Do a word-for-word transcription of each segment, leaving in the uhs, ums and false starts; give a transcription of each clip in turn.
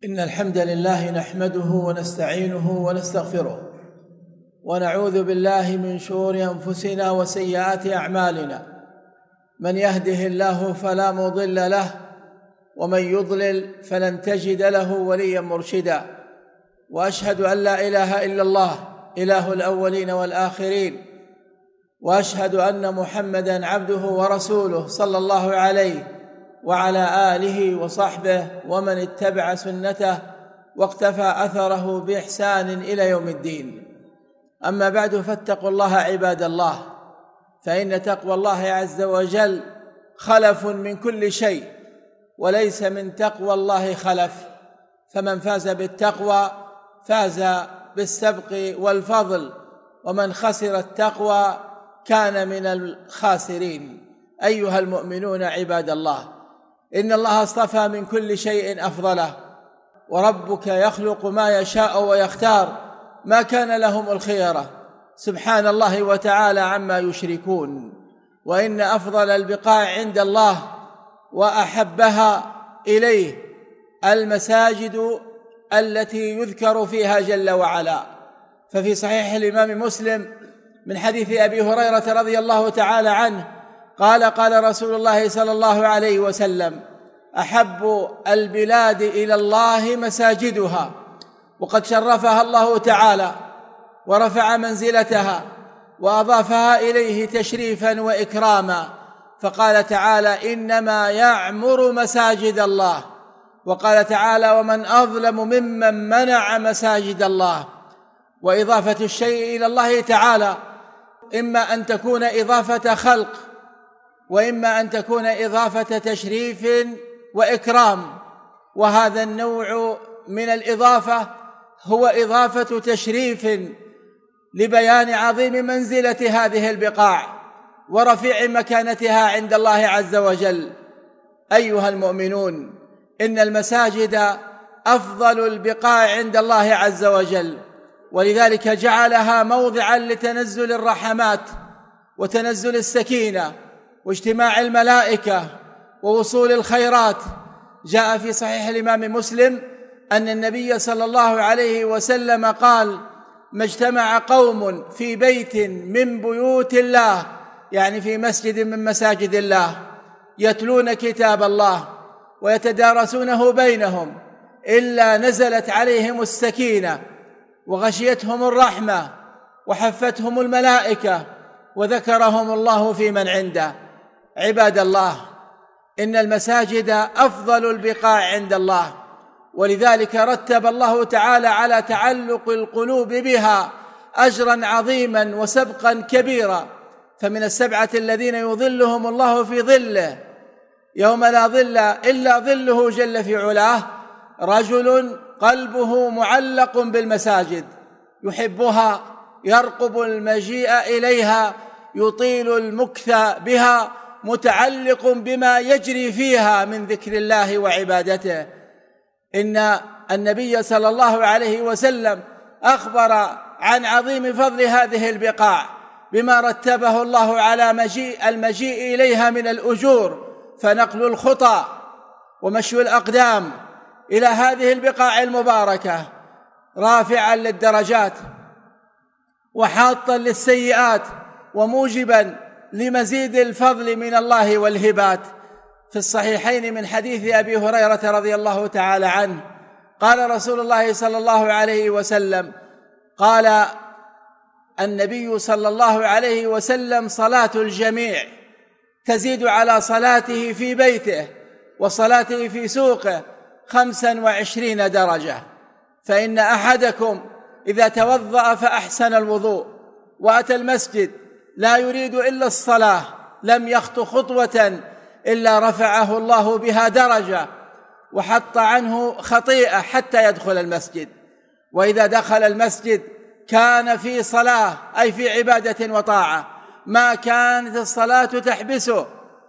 إن الحمد لله نحمده ونستعينه ونستغفره ونعوذ بالله من شرور أنفسنا وسيئات أعمالنا. من يهده الله فلا مضل له ومن يضلل فلن تجد له وليا مرشدا. وأشهد أن لا إله إلا الله إله الأولين والآخرين، وأشهد أن محمدًا عبده ورسوله صلى الله عليه وعلى آله وصحبه ومن اتبع سنته واقتفى أثره بإحسان إلى يوم الدين. أما بعد، فاتقوا الله عباد الله، فإن تقوى الله عز وجل خلف من كل شيء، وليس من تقوى الله خلف. فمن فاز بالتقوى فاز بالسبق والفضل، ومن خسر التقوى كان من الخاسرين. أيها المؤمنون عباد الله، إن الله اصطفى من كل شيء أفضله، وربك يخلق ما يشاء ويختار، ما كان لهم الخيرة، سبحان الله وتعالى عما يشركون. وإن أفضل البقاع عند الله وأحبها إليه المساجد التي يذكر فيها جل وعلا. ففي صحيح الإمام مسلم من حديث أبي هريرة رضي الله تعالى عنه قال: قال رسول الله صلى الله عليه وسلم: أحب البلاد إلى الله مساجدها. وقد شرفها الله تعالى ورفع منزلتها وأضافها إليه تشريفا وإكراما، فقال تعالى: إنما يعمر مساجد الله. وقال تعالى: ومن أظلم ممن منع مساجد الله. وإضافة الشيء إلى الله تعالى إما أن تكون إضافة خلق، وإما أن تكون إضافة تشريف وإكرام. وهذا النوع من الإضافة هو إضافة تشريف لبيان عظيم منزلة هذه البقاع ورفيع مكانتها عند الله عز وجل. أيها المؤمنون، إن المساجد أفضل البقاع عند الله عز وجل، ولذلك جعلها موضعا لتنزل الرحمات وتنزل السكينة واجتماع الملائكة ووصول الخيرات. جاء في صحيح الإمام مسلم أن النبي صلى الله عليه وسلم قال: ما اجتمع قوم في بيت من بيوت الله، يعني في مسجد من مساجد الله، يتلون كتاب الله ويتدارسونه بينهم، إلا نزلت عليهم السكينة وغشيتهم الرحمة وحفتهم الملائكة وذكرهم الله في من عنده. عباد الله، إن المساجد أفضل البقاع عند الله، ولذلك رتب الله تعالى على تعلق القلوب بها أجرا عظيما وسبقا كبيرا. فمن السبعة الذين يظلهم الله في ظله يوم لا ظل إلا ظله جل في علاه: رجل قلبه معلق بالمساجد، يحبها، يرقب المجيء إليها، يطيل المكث بها، متعلق بما يجري فيها من ذكر الله وعبادته. إن النبي صلى الله عليه وسلم أخبر عن عظيم فضل هذه البقاع بما رتبه الله على مجيء المجيء إليها من الأجور، فنقل الخطى ومشي الأقدام إلى هذه البقاع المباركة رافعا للدرجات وحاطا للسيئات وموجبا لمزيد الفضل من الله والهبات. في الصحيحين من حديث أبي هريرة رضي الله تعالى عنه قال رسول الله صلى الله عليه وسلم: قال النبي صلى الله عليه وسلم: صلاة الجميع تزيد على صلاته في بيته وصلاته في سوقه خمسا وعشرين درجة. فإن أحدكم إذا توضأ فأحسن الوضوء وأتى المسجد لا يريد إلا الصلاة لم يخط خطوة إلا رفعه الله بها درجة وحط عنه خطيئة حتى يدخل المسجد. وإذا دخل المسجد كان في صلاة، أي في عبادة وطاعة، ما كانت الصلاة تحبسه،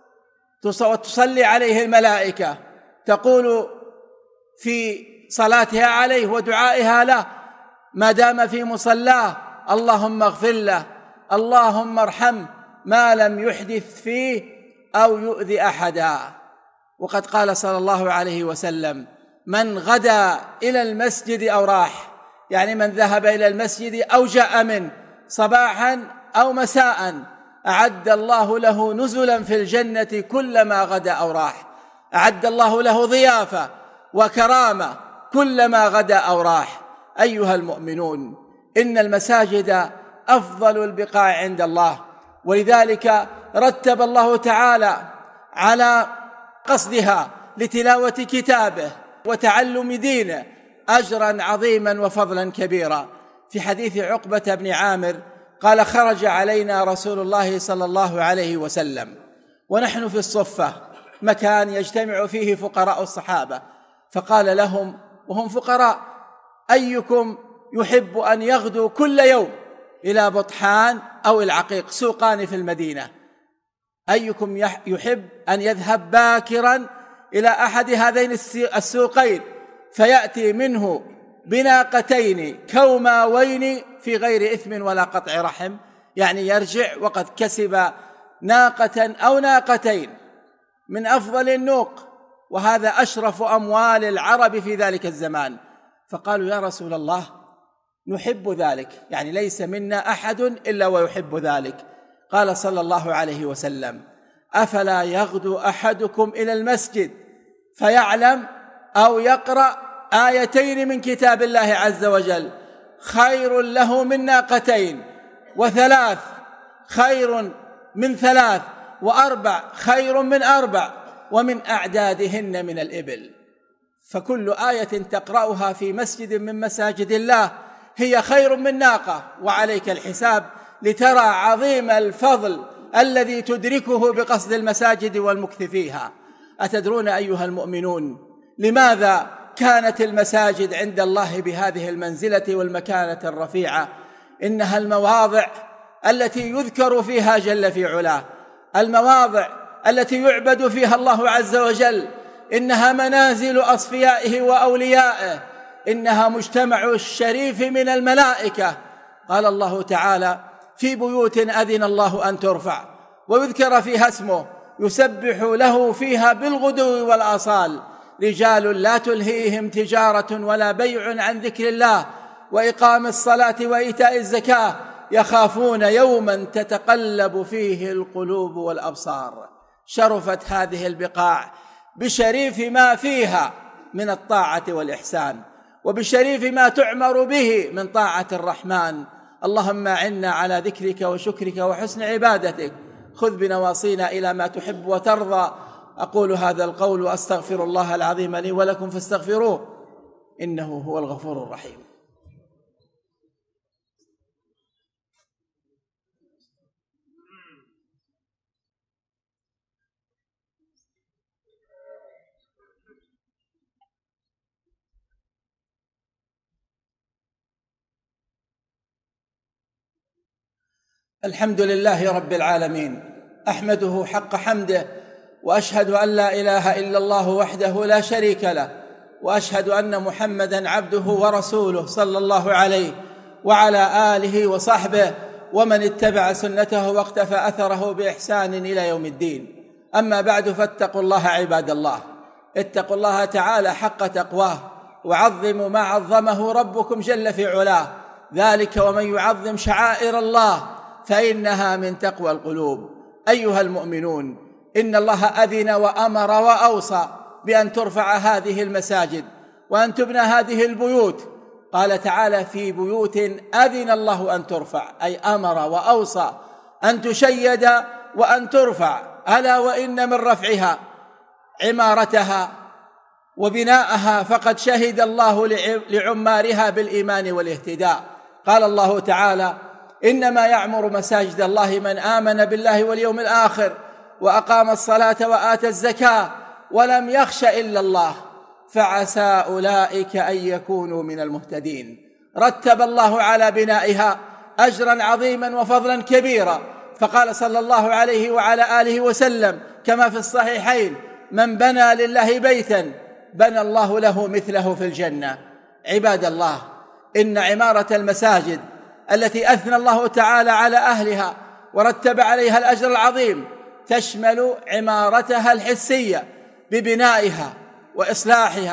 وتصلي عليه الملائكة، تقول في صلاتها عليه ودعائها له ما دام في مصلاه: اللهم اغفر له، اللهم ارحمه، ما لم يحدث فيه أو يؤذي أحدا. وقد قال صلى الله عليه وسلم: من غدا إلى المسجد أو راح، يعني من ذهب إلى المسجد أو جاء منه صباحا أو مساء، أعد الله له نزلا في الجنة كلما غدا أو راح. أعد الله له ضيافة وكرامة كلما غدا أو راح. أيها المؤمنون، إن المساجد أفضل البقاع عند الله، ولذلك رتب الله تعالى على قصدها لتلاوة كتابه وتعلم دينه أجرا عظيما وفضلا كبيرا. في حديث عقبة بن عامر قال: خرج علينا رسول الله صلى الله عليه وسلم ونحن في الصفة، مكان يجتمع فيه فقراء الصحابة، فقال لهم وهم فقراء: أيكم يحب أن يغدو كل يوم إلى بطحان أو العقيق، سوقان في المدينة، أيكم يحب أن يذهب باكرا إلى أحد هذين السوقين فيأتي منه بناقتين كوماوين في غير إثم ولا قطع رحم، يعني يرجع وقد كسب ناقة أو ناقتين من أفضل النوق، وهذا أشرف أموال العرب في ذلك الزمان. فقالوا: يا رسول الله، نحب ذلك، يعني ليس منا أحد إلا ويحب ذلك. قال صلى الله عليه وسلم: أفلا يغدو أحدكم إلى المسجد فيعلم أو يقرأ آيتين من كتاب الله عز وجل خير له من ناقتين، وثلاث خير من ثلاث، وأربع خير من أربع، ومن أعدادهن من الإبل. فكل آية تقرأها في مسجد من مساجد الله هي خير من ناقة، وعليك الحساب لترى عظيم الفضل الذي تدركه بقصد المساجد والمكث فيها. أتدرون أيها المؤمنون لماذا كانت المساجد عند الله بهذه المنزلة والمكانة الرفيعة؟ إنها المواضع التي يذكر فيها جل في علاه، المواضع التي يعبد فيها الله عز وجل، إنها منازل أصفيائه وأوليائه، إنها مجتمع الشريف من الملائكة. قال الله تعالى: في بيوت أذن الله أن ترفع ويذكر فيها اسمه يسبح له فيها بالغدو والآصال، رجال لا تلهيهم تجارة ولا بيع عن ذكر الله وإقام الصلاة وإيتاء الزكاة يخافون يوما تتقلب فيه القلوب والأبصار. شرفت هذه البقاع بشريف ما فيها من الطاعة والإحسان، وبشريف ما تعمر به من طاعة الرحمن. اللهم أعنا على ذكرك وشكرك وحسن عبادتك، خذ بنواصينا إلى ما تحب وترضى. أقول هذا القول وأستغفر الله العظيم لي ولكم فاستغفروه إنه هو الغفور الرحيم. الحمد لله رب العالمين، أحمده حق حمده، وأشهد أن لا إله إلا الله وحده لا شريك له، وأشهد أن محمدًا عبده ورسوله صلى الله عليه وعلى آله وصحبه ومن اتبع سنته واقتفى أثره بإحسان إلى يوم الدين. أما بعد، فاتقوا الله عباد الله، اتقوا الله تعالى حق تقواه، وعظموا ما عظمه ربكم جل في علاه، ذلك ومن يعظم شعائر الله فإنها من تقوى القلوب. أيها المؤمنون، إن الله أذن وأمر وأوصى بأن ترفع هذه المساجد وأن تبنى هذه البيوت. قال تعالى: في بيوت أذن الله أن ترفع، أي أمر وأوصى أن تشيد وأن ترفع. ألا وإن من رفعها عمارتها وبناءها فقد شهد الله لعمارها بالإيمان والاهتداء. قال الله تعالى: إنما يعمر مساجد الله من آمن بالله واليوم الآخر وأقام الصلاة وآتى الزكاة ولم يخش إلا الله فعسى أولئك أن يكونوا من المهتدين. رتب الله على بنائها أجرا عظيما وفضلا كبيرا، فقال صلى الله عليه وعلى آله وسلم كما في الصحيحين: من بنى لله بيتا بنى الله له مثله في الجنة. عباد الله، إن عمارة المساجد التي أثنى الله تعالى على أهلها ورتب عليها الأجر العظيم تشمل عمارتها الحسية ببنائها وإصلاحها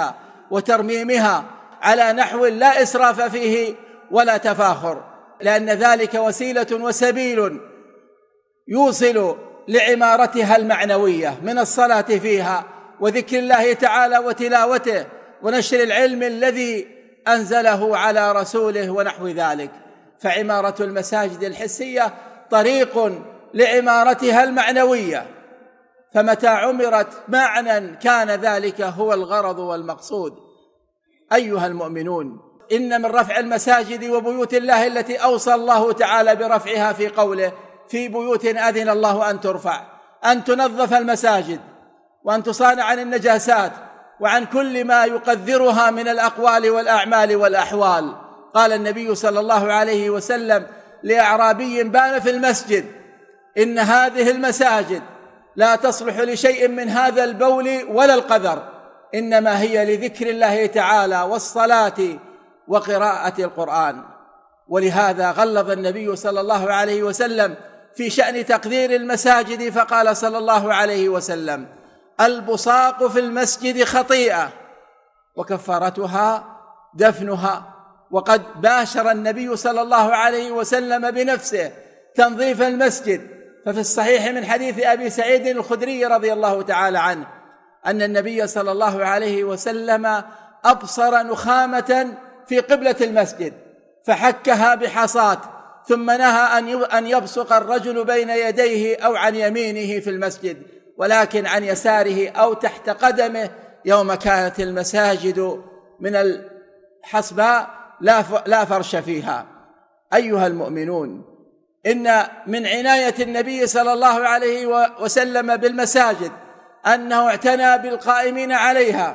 وترميمها على نحو لا إسراف فيه ولا تفاخر، لأن ذلك وسيلة وسبيل يوصل لعمارتها المعنوية من الصلاة فيها وذكر الله تعالى وتلاوته ونشر العلم الذي أنزله على رسوله ونحو ذلك. فعمارة المساجد الحسية طريق لعمارتها المعنوية، فمتى عمرت معنى كان ذلك هو الغرض والمقصود. أيها المؤمنون، إن من رفع المساجد وبيوت الله التي أوصى الله تعالى برفعها في قوله: في بيوت أذن الله أن ترفع، أن تنظف المساجد وأن تصان عن النجاسات وعن كل ما يقذرها من الأقوال والأعمال والأحوال. قال النبي صلى الله عليه وسلم لأعرابي بال في المسجد: إن هذه المساجد لا تصلح لشيء من هذا البول ولا القذر، إنما هي لذكر الله تعالى والصلاة وقراءة القرآن. ولهذا غلظ النبي صلى الله عليه وسلم في شأن تقدير المساجد، فقال صلى الله عليه وسلم: البصاق في المسجد خطيئة وكفارتها دفنها. وقد باشر النبي صلى الله عليه وسلم بنفسه تنظيف المسجد، ففي الصحيح من حديث أبي سعيد الخدري رضي الله تعالى عنه أن النبي صلى الله عليه وسلم أبصر نخامة في قبلة المسجد فحكها بحصاة، ثم نهى أن يبصق الرجل بين يديه أو عن يمينه في المسجد، ولكن عن يساره أو تحت قدمه يوم كانت المساجد من الحصباء لا فرش فيها. أيها المؤمنون، إن من عناية النبي صلى الله عليه وسلم بالمساجد أنه اعتنى بالقائمين عليها،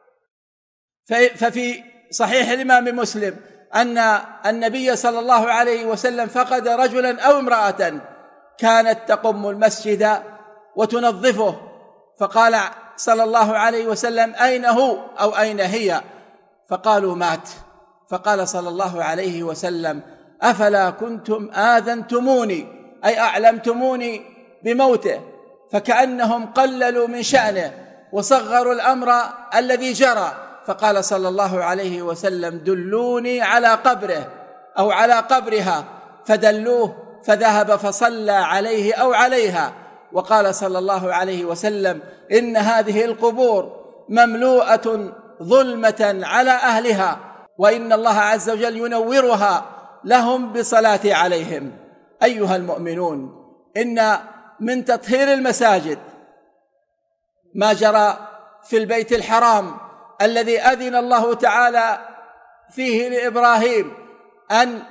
ففي صحيح الإمام مسلم أن النبي صلى الله عليه وسلم فقد رجلا أو امرأة كانت تقم المسجد وتنظفه، فقال صلى الله عليه وسلم: أين هو أو أين هي؟ فقالوا: مات. فقال صلى الله عليه وسلم: أفلا كنتم آذنتموني، أي أعلمتموني بموته؟ فكأنهم قللوا من شأنه وصغروا الأمر الذي جرى. فقال صلى الله عليه وسلم: دلوني على قبره أو على قبرها، فدلوه فذهب فصلى عليه أو عليها. وقال صلى الله عليه وسلم: إن هذه القبور مملوءة ظلمة على أهلها، وإن الله عز وجل ينورها لهم بصلاة عليهم. أيها المؤمنون، إن من تطهير المساجد ما جرى في البيت الحرام الذي أذن الله تعالى فيه لإبراهيم أن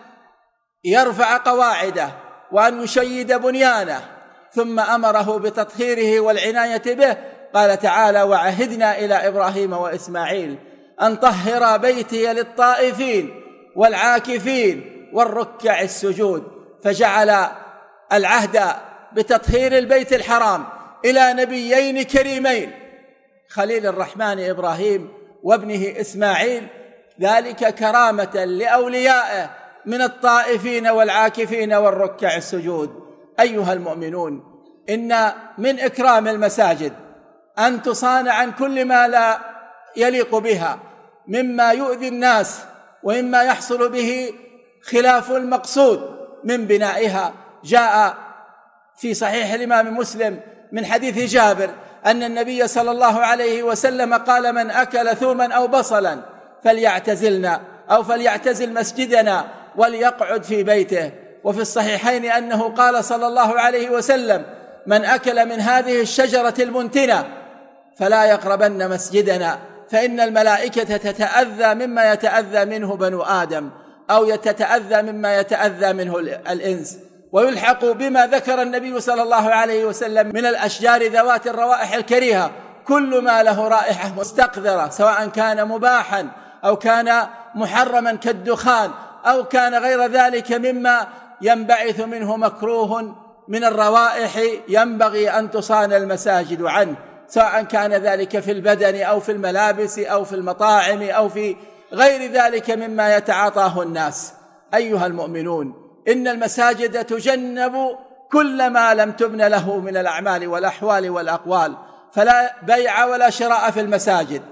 يرفع قواعده وأن يشيد بنيانه، ثم أمره بتطهيره والعناية به. قال تعالى: وعهدنا إلى إبراهيم وإسماعيل أن طهر بيتي للطائفين والعاكفين والركع السجود. فجعل العهد بتطهير البيت الحرام إلى نبيين كريمين، خليل الرحمن إبراهيم وابنه إسماعيل، ذلك كرامة لأوليائه من الطائفين والعاكفين والركع السجود. أيها المؤمنون، إن من إكرام المساجد أن تصان عن كل ما لا يليق بها مما يؤذي الناس ومما يحصل به خلاف المقصود من بنائها. جاء في صحيح الإمام مسلم من حديث جابر أن النبي صلى الله عليه وسلم قال: من أكل ثوما أو بصلا فليعتزلنا أو فليعتزل مسجدنا وليقعد في بيته. وفي الصحيحين أنه قال صلى الله عليه وسلم: من أكل من هذه الشجرة المنتنة فلا يقربن مسجدنا، فإن الملائكة تتأذى مما يتأذى منه بنو آدم، أو تتأذى مما يتأذى منه الإنس. ويلحق بما ذكر النبي صلى الله عليه وسلم من الأشجار ذوات الروائح الكريهة كل ما له رائحة مستقذرة، سواء كان مباحا أو كان محرما كالدخان أو كان غير ذلك مما ينبعث منه مكروه من الروائح، ينبغي أن تصان المساجد عنه، سواء كان ذلك في البدن أو في الملابس أو في المطاعم أو في غير ذلك مما يتعاطاه الناس. أيها المؤمنون، إن المساجد تجنب كل ما لم تبن له من الأعمال والأحوال والأقوال، فلا بيع ولا شراء في المساجد،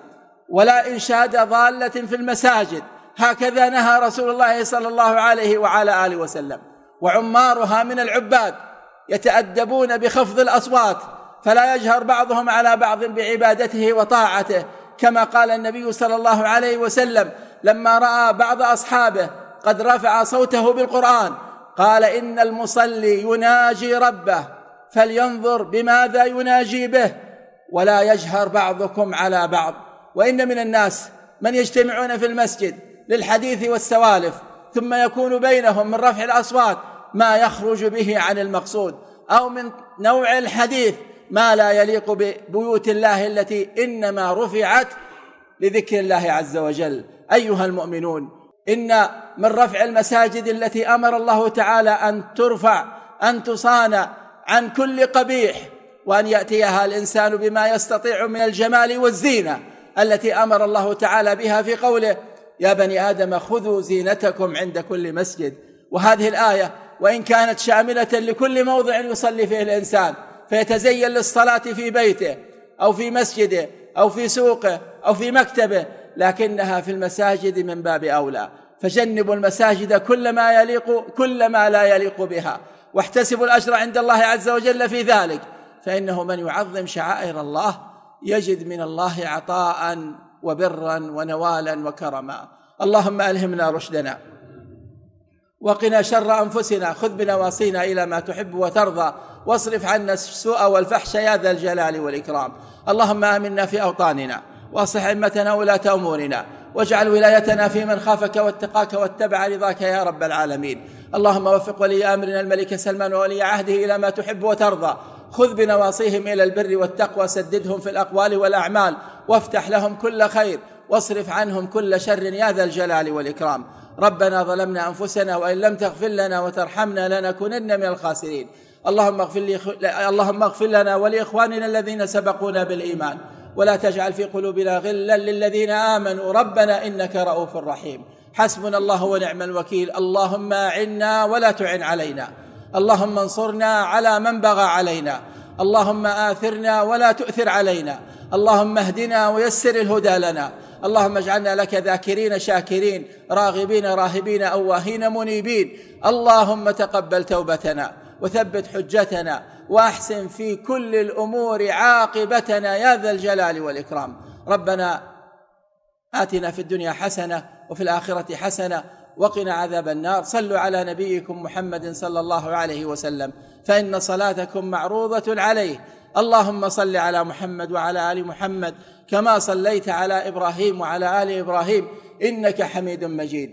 ولا إنشاد ضالة في المساجد، هكذا نهى رسول الله صلى الله عليه وعلى آله وسلم. وعمارها من العباد يتأدبون بخفض الأصوات، فلا يجهر بعضهم على بعض بعبادته وطاعته، كما قال النبي صلى الله عليه وسلم لما رأى بعض أصحابه قد رفع صوته بالقرآن قال: إن المصلي يناجي ربه فلينظر بماذا يناجي به، ولا يجهر بعضكم على بعض. وإن من الناس من يجتمعون في المسجد للحديث والسوالف، ثم يكون بينهم من رفع الأصوات ما يخرج به عن المقصود، أو من نوع الحديث ما لا يليق ببيوت الله التي إنما رفعت لذكر الله عز وجل. أيها المؤمنون، إن من رفع المساجد التي أمر الله تعالى أن ترفع أن تصان عن كل قبيح، وأن يأتيها الإنسان بما يستطيع من الجمال والزينة التي أمر الله تعالى بها في قوله: يا بني آدم خذوا زينتكم عند كل مسجد. وهذه الآية وإن كانت شاملة لكل موضع يصلي فيه الإنسان فيتزين للصلاة في بيته أو في مسجده أو في سوقه أو في مكتبه، لكنها في المساجد من باب أولى. فجنبوا المساجد كل ما يليق كل ما لا يليق بها، واحتسبوا الأجر عند الله عز وجل في ذلك، فإنه من يعظم شعائر الله يجد من الله عطاء وبرا ونوالا وكرما. اللهم ألهمنا رشدنا وقنا شر أنفسنا، خذ بنواصينا إلى ما تحب وترضى، واصرف عنا السوء والفحش يا ذا الجلال والإكرام. اللهم آمنا في أوطاننا، واصلح أئمتنا ولاة أمورنا، واجعل ولايتنا في من خافك واتقاك واتبع رضاك يا رب العالمين. اللهم وفق ولي أمرنا الملك سلمان وولي عهده إلى ما تحب وترضى، خذ بنواصيهم إلى البر والتقوى، سددهم في الأقوال والأعمال، وافتح لهم كل خير، واصرف عنهم كل شر يا ذا الجلال والإكرام. ربنا ظلمنا أنفسنا وإن لم تغفر لنا وترحمنا لنكونن من الخاسرين. اللهم اغفر لي اللهم اغفر لنا ولإخواننا الذين سبقونا بالإيمان، ولا تجعل في قلوبنا غلا للذين آمنوا ربنا إنك رؤوف رحيم. حسبنا الله ونعم الوكيل. اللهم أعنا ولا تعن علينا، اللهم انصرنا على من بغى علينا، اللهم آثرنا ولا تؤثر علينا، اللهم اهدنا ويسر الهدى لنا، اللهم اجعلنا لك ذاكرين شاكرين راغبين راهبين أواهين منيبين. اللهم تقبل توبتنا وثبت حجتنا، وأحسن في كل الأمور عاقبتنا يا ذا الجلال والإكرام. ربنا آتنا في الدنيا حسنة وفي الآخرة حسنة وقنا عذاب النار. صلوا على نبيكم محمد صلى الله عليه وسلم، فإن صلاتكم معروضة عليه. اللهم صل على محمد وعلى آل محمد كما صليت على إبراهيم وعلى آل إبراهيم إنك حميد مجيد.